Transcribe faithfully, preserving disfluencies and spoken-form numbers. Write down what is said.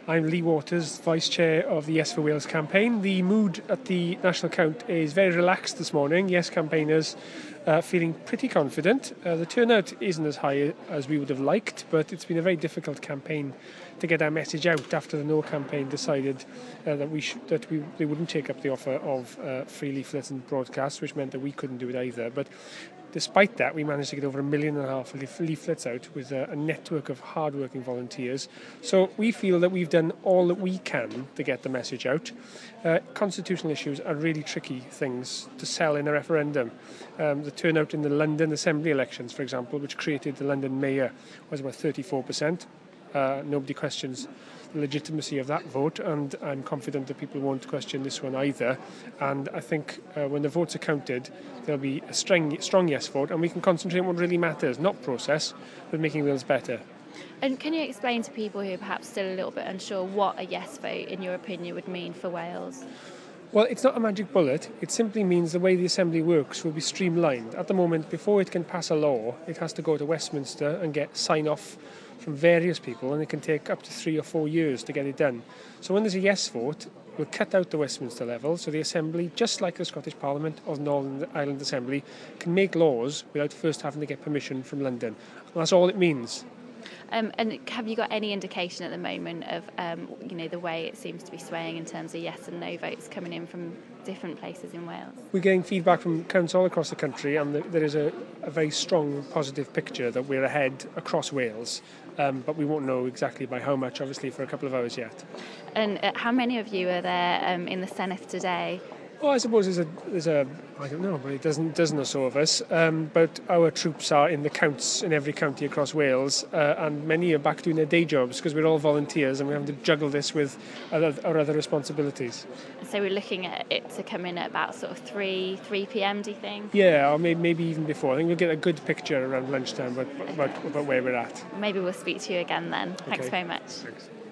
I'm Lee Waters, Vice Chair of the Yes for Wales campaign. The mood at the national count is very relaxed this morning. Yes campaigners uh, feeling pretty confident. Uh, the turnout isn't as high as we would have liked, but it's been a very difficult campaign to get our message out after the No campaign decided uh, that we sh- that we they wouldn't take up the offer of uh, free leaflets and broadcasts, which meant that we couldn't do it either. But despite that, we managed to get over a million and a half leaf- leaflets out with a, a network of hard-working volunteers. So we feel that we've done all that we can to get the message out. Uh, constitutional issues are really tricky things to sell in a referendum. Um, the turnout in the London Assembly elections, for example, which created the London mayor, was about thirty-four percent. Uh, nobody questions the legitimacy of that vote, and I'm confident that people won't question this one either. And I think uh, when the votes are counted, there'll be a strong, strong yes vote, and we can concentrate on what really matters, not process, but making Wales better. And can you explain to people who are perhaps still a little bit unsure what a yes vote, in your opinion, would mean for Wales? Well, it's not a magic bullet. It simply means the way the Assembly works will be streamlined. At the moment, before it can pass a law, it has to go to Westminster and get sign-off from various people, and it can take up to three or four years to get it done. So when there's a yes vote, we'll cut out the Westminster level, so the Assembly, just like the Scottish Parliament or the Northern Ireland Assembly, can make laws without first having to get permission from London. And that's all it means. Um, and have you got any indication at the moment of, um, you know, the way it seems to be swaying in terms of yes and no votes coming in from different places in Wales? We're getting feedback from councils all across the country, and there is a, a very strong positive picture that we're ahead across Wales, um, but we won't know exactly by how much, obviously, for a couple of hours yet. And uh, how many of you are there um, in the Senedd today? Well, I suppose there's a, there's a I don't know, but it doesn't dozen or so of us. Um, but our troops are in the counts in every county across Wales, uh, and many are back doing their day jobs because we're all volunteers and we have to juggle this with other, our other responsibilities. So we're looking at it to come in at about sort of three three p.m. Do you think? Yeah, or maybe, maybe even before. I think we'll get a good picture around lunchtime about, about, about where we're at. Maybe we'll speak to you again then. Thanks Okay. very much. Thanks.